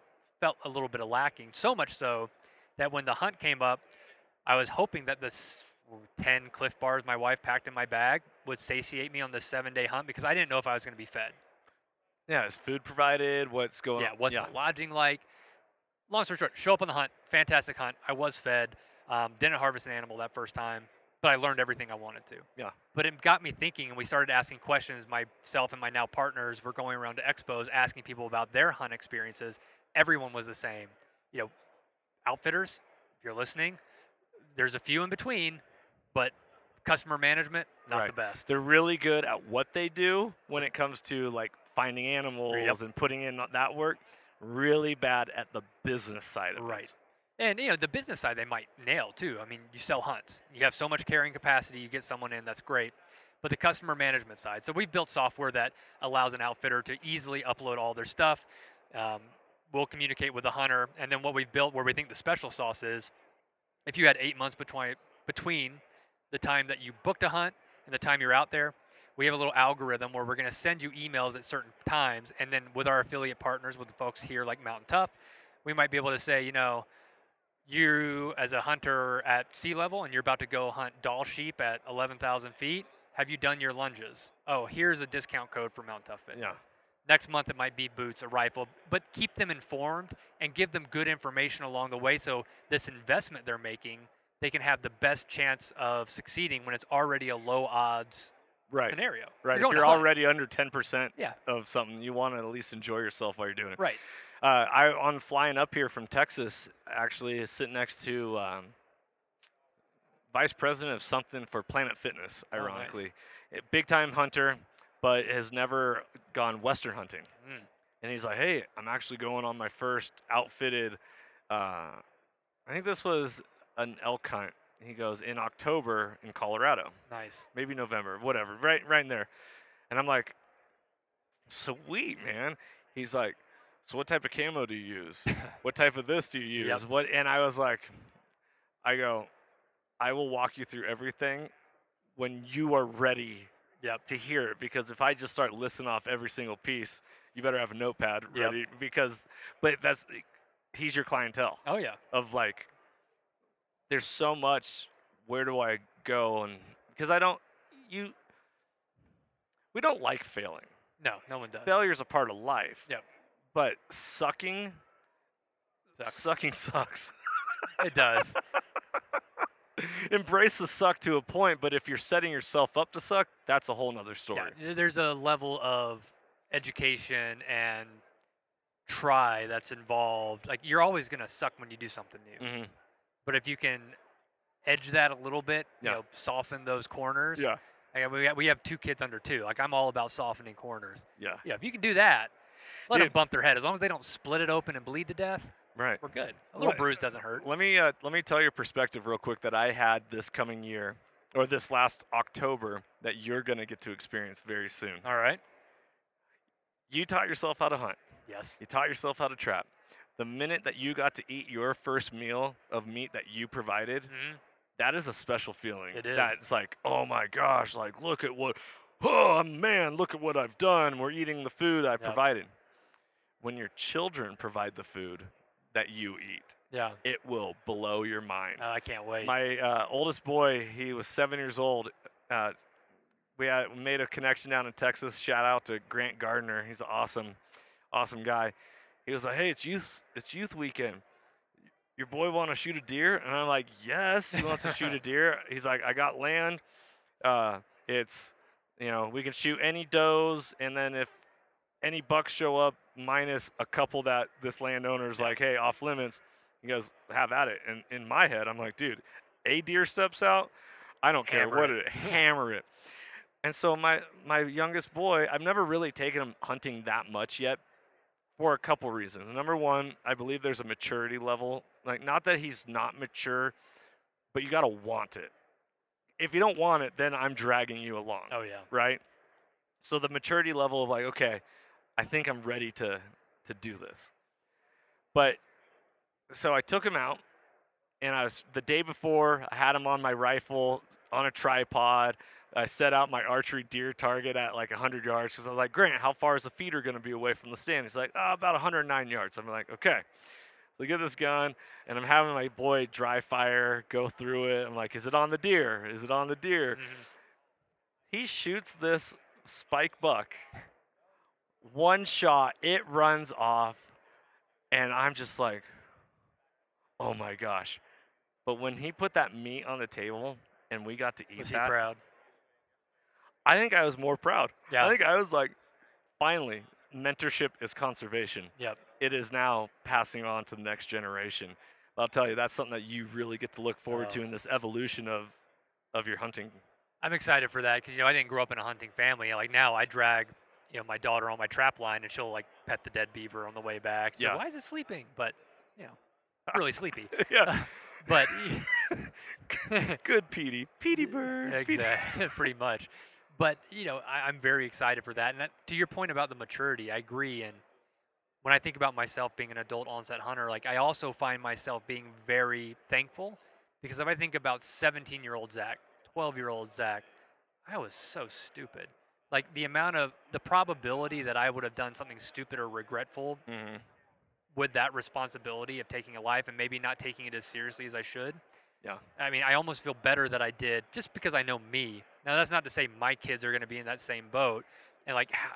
felt a little bit of lacking. So much so that when the hunt came up, I was hoping that this ten Cliff Bars my wife packed in my bag would satiate me on this seven-day hunt because I didn't know if I was going to be fed. Yeah, is food provided? What's going Yeah, on? what's the lodging like? Long story short, show up on the hunt, fantastic hunt. I was fed. Um, didn't harvest an animal that first time, but I learned everything I wanted to. Yeah. But it got me thinking, and we started asking questions. Myself and my now partners were going around to expos asking people about their hunt experiences. Everyone was the same. You know, outfitters, if you're listening, there's a few in between, but customer management, not Right. the best. They're really good at what they do when it comes to like finding animals Yep. and putting in that work. Really bad at the business side of Right. it. And, you know, the business side they might nail, too. I mean, you sell hunts. You have so much carrying capacity. You get someone in, that's great. But the customer management side. So we've built software that allows an outfitter to easily upload all their stuff. Um, we'll communicate with the hunter. And then what we've built where we think the special sauce is, if you had eight months between between the time that you booked a hunt and the time you're out there, we have a little algorithm where we're going to send you emails at certain times. And then with our affiliate partners, with the folks here like Mountain Tough, we might be able to say, you know, you as a hunter at sea level and you're about to go hunt doll sheep at eleven thousand feet, have you done your lunges? Oh, here's a discount code for Mountain Tough Fitness. Yeah. Next month it might be boots, a rifle, but keep them informed and give them good information along the way so this investment they're making, they can have the best chance of succeeding when it's already a low odds Right. scenario. Right. You're If going you're to hunt. already under ten percent Yeah. of something, you want to at least enjoy yourself while you're doing it. Right. Uh, I on flying up here from Texas, actually is sitting next to um, vice president of something for Planet Fitness. Oh, nice. Ironically, big time hunter, but has never gone Western hunting. Mm. And he's like, "Hey, I'm actually going on my first outfitted. Uh, I think this was an elk hunt." He goes in October in Colorado, Nice. maybe November, whatever, right, right in there. And I'm like, "Sweet, man." He's like, "So what type of camo do you use? What type of this do you use? Yep. What?" And I was like, I go, "I will walk you through everything when you are ready Yep. to hear it, because if I just start listing off every single piece, you better have a notepad Yep. ready because but that's he's your clientele Oh, yeah. of like there's so much, where do I go? And because I don't you we don't like failing. No, no one does. Failure's a part of life. Yep. But sucking Sucks. sucking sucks. It does. Embrace the suck to a point, but if you're setting yourself up to suck, that's a whole nother story. Yeah, there's a level of education and try that's involved. Like, you're always going to suck when you do something new. hmm But if you can edge that a little bit, Yeah. you know, soften those corners. Yeah. Like, we, got, we have two kids under two. Like, I'm all about softening corners. Yeah. Yeah, if you can do that, let them Dude. bump their head. As long as they don't split it open and bleed to death, Right. we're good. A little Let- bruise doesn't hurt. Let me uh, let me tell you a perspective real quick that I had this coming year, or this last October, that you're gonna get to experience very soon. All right. You taught yourself how to hunt. Yes. You taught yourself how to trap. The minute that you got to eat your first meal of meat that you provided, hmm that is a special feeling. It is. That's like, oh my gosh, like look at what, oh man, look at what I've done. We're eating the food I Yep. provided. When your children provide the food that you eat, Yeah. it will blow your mind. Uh, I can't wait. My uh, oldest boy, he was seven years old. Uh, we had, made a connection down in Texas. Shout out to Grant Gardner. He's an awesome, awesome guy. He was like, "Hey, it's youth, it's youth weekend. Your boy want to shoot a deer?" And I'm like, "Yes, he wants to shoot a deer." He's like, "I got land. Uh, it's, you know, we can shoot any does, and then if any bucks show up, minus a couple that this landowner's like, hey, off limits," he goes, "Have at it." And in my head, I'm like, dude, a deer steps out, I don't care Hammer what it. it, hammer it. And so my my youngest boy, I've never really taken him hunting that much yet, for a couple reasons. Number one, I believe there's a maturity level. Like, not that he's not mature, but you got to want it. If you don't want it, then I'm dragging you along, oh, yeah. right? So the maturity level of like, okay, I think I'm ready to to do this. But so I took him out, and I was the day before. I had him on my rifle on a tripod. I set out my archery deer target at like one hundred yards because I was like, Grant, how far is the feeder going to be away from the stand? He's like, oh, about one hundred nine yards. I'm like, okay. So I get this gun, and I'm having my boy dry fire go through it. I'm like, is it on the deer? Is it on the deer? Mm-hmm. He shoots this spike buck. One shot, it runs off, and I'm just like, oh my gosh. But when he put that meat on the table and we got to eat Was he that, proud? I think I was more proud. Yeah. I think I was like, finally, mentorship is conservation. Yep. It is now passing on to the next generation. I'll tell you, that's something that you really get to look forward Oh. to in this evolution of, of your hunting. I'm excited for that because, you know, I didn't grow up in a hunting family. Like now I drag, you know, my daughter on my trap line and she'll like pet the dead beaver on the way back. She's like, Yeah. why is it sleeping? But, you know, not really sleepy. Yeah. But Good Petey. Petey bird. Petey. exactly, pretty much. But, you know, I, I'm very excited for that. And that, to your point about the maturity, I agree. And when I think about myself being an adult onset hunter, like I also find myself being very thankful because if I think about seventeen-year-old Zach, twelve-year-old Zach, I was so stupid. Like the amount of, the probability that I would have done something stupid or regretful Mhm. with that responsibility of taking a life and maybe not taking it as seriously as I should. Yeah. I mean, I almost feel better that I did just because I know me. Now, that's not to say my kids are going to be in that same boat and like ha-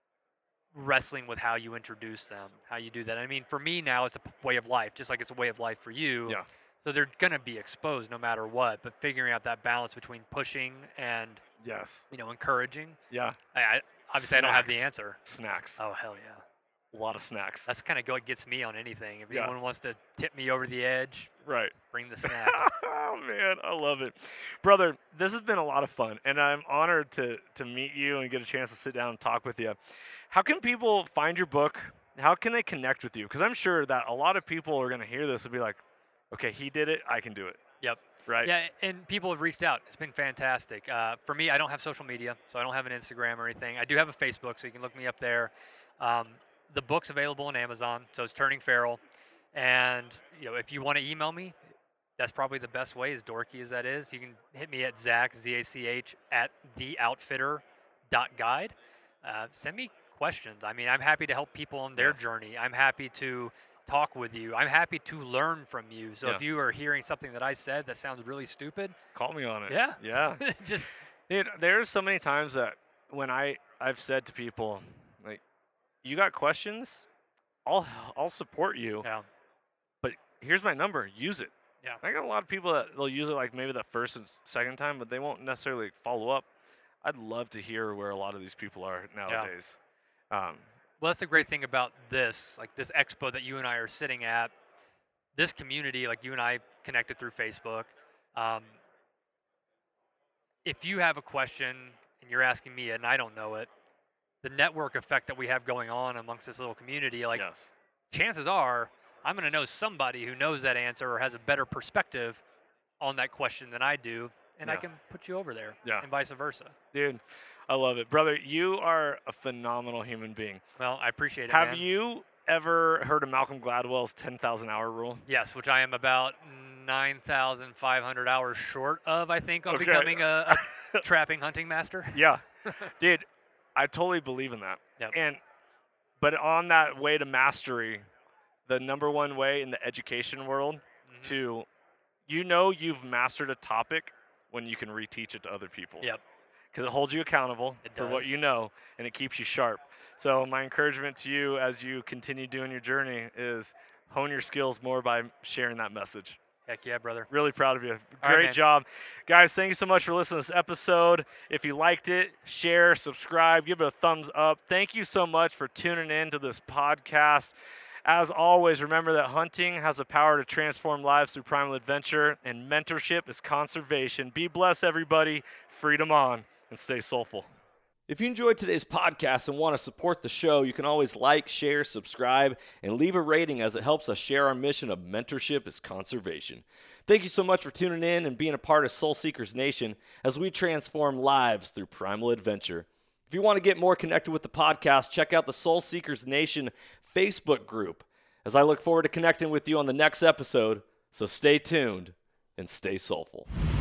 wrestling with how you introduce them, how you do that. I mean, for me now, it's a p- way of life, just like it's a way of life for you. Yeah. So they're going to be exposed no matter what, but figuring out that balance between pushing and, Yes. you know, encouraging. Yeah. I, I obviously I don't have the Snacks. answer. Snacks. Oh, hell yeah. A lot of snacks. That's kind of what gets me on anything. If Yeah. anyone wants to tip me over the edge, Right. bring the snack. Oh man, I love it, brother. This has been a lot of fun, and I'm honored to to meet you and get a chance to sit down and talk with you. How can people find your book? How can they connect with you? Because I'm sure that a lot of people are going to hear this and be like, "Okay, he did it. I can do it." Yep. Right. Yeah, and people have reached out. It's been fantastic. Uh, for me, I don't have social media, so I don't have an Instagram or anything. I do have a Facebook, so you can look me up there. Um, the book's available on Amazon, so it's Turning Feral. And you know, if you want to email me, that's probably the best way, as dorky as that is. You can hit me at Zach, Z A C H, at the outfitter dot guide. Uh, send me questions. I mean, I'm happy to help people on their Yes. journey. I'm happy to talk with you. I'm happy to learn from you. So Yeah. if you are hearing something that I said that sounds really stupid, Call me on it. yeah, Yeah. just Dude, there's so many times that when I I've said to people, like, you got questions, I'll I'll support you. yeah, But here's my number. Use it. Yeah. I got a lot of people that they'll use it like maybe the first and s- second time, but they won't necessarily follow up. I'd love to hear where a lot of these people are nowadays. Um, well, that's the great thing about this, like this expo that you and I are sitting at. This community, like you and I connected through Facebook. Um, if you have a question and you're asking me and I don't know it, the network effect that we have going on amongst this little community, like yes. chances are I'm going to know somebody who knows that answer or has a better perspective on that question than I do, and I Yeah. can put you over there, Yeah. and vice versa. Dude, I love it. Brother, you are a phenomenal human being. Well, I appreciate it, Have man. you ever heard of Malcolm Gladwell's ten thousand hour rule? Yes, which I am about nine thousand five hundred hours short of, I think, on Okay. becoming a, a trapping hunting master. Yeah. Dude, I totally believe in that. Yep. And but on that way to mastery, the number one way in the education world Mhm. to you know you've mastered a topic when you can reteach it to other people. Yep. Because it holds you accountable It for what does. you know and it keeps you sharp. So my encouragement to you as you continue doing your journey is hone your skills more by sharing that message. Heck yeah, brother. Really proud of you. All right, Great man. job. Guys, thank you so much for listening to this episode. If you liked it, share, subscribe, give it a thumbs up. Thank you so much for tuning in to this podcast. As always, remember that hunting has the power to transform lives through primal adventure, and mentorship is conservation. Be blessed, everybody. Freedom on, and stay soulful. If you enjoyed today's podcast and want to support the show, you can always like, share, subscribe, and leave a rating as it helps us share our mission of mentorship is conservation. Thank you so much for tuning in and being a part of Soul Seekers Nation as we transform lives through primal adventure. If you want to get more connected with the podcast, check out the Soul Seekers Nation Facebook group. As I look forward to connecting with you on the next episode, So stay tuned and stay soulful.